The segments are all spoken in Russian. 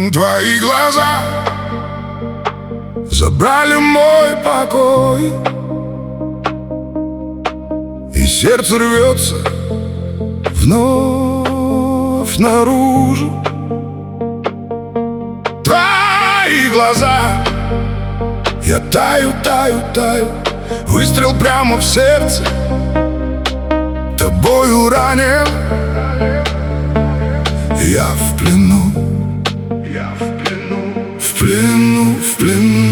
Твои глаза забрали мой покой, и сердце рвется вновь наружу. Твои глаза, я таю, таю, таю. Выстрел прямо в сердце, тобою ранен. Я в плену, я в плену, в плену, в плену.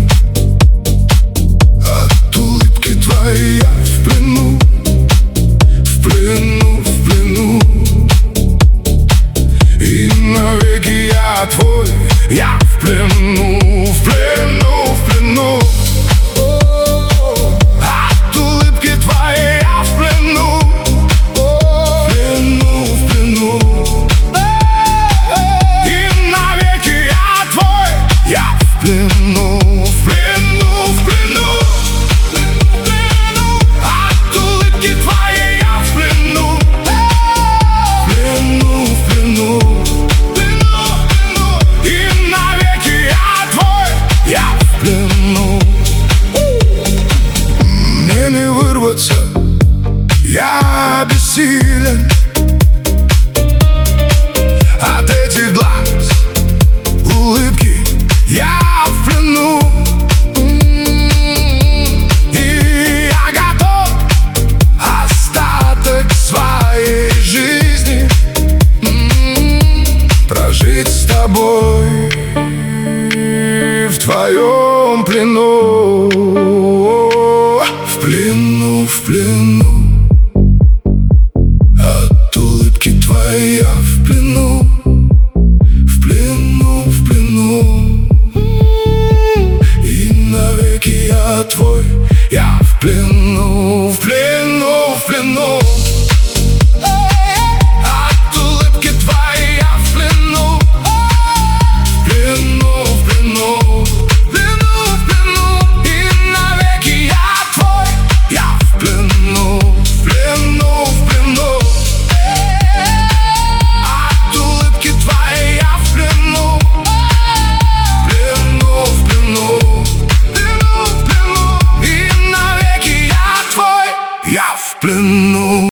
От улыбки твоей я в плену, в плену, в плену. И навеки я твой, я в плену, в плену, в плену. От улыбки твоей я в плену, в плену, в плену. И навеки я твой, я в плену, в плену, в плену. От улыбки твоей я в плену, в плену, в плену. И навеки я твой, я в плену. Мне не вырваться, я бессилен от этих глаз, улыбки, я в плену. И я готов остаток своей жизни прожить с тобой в твоем плену, в плену, в плену. От улыбки твоей я в плену, в плену, в плену. И навеки я твой, я в плену, в плену, в плену.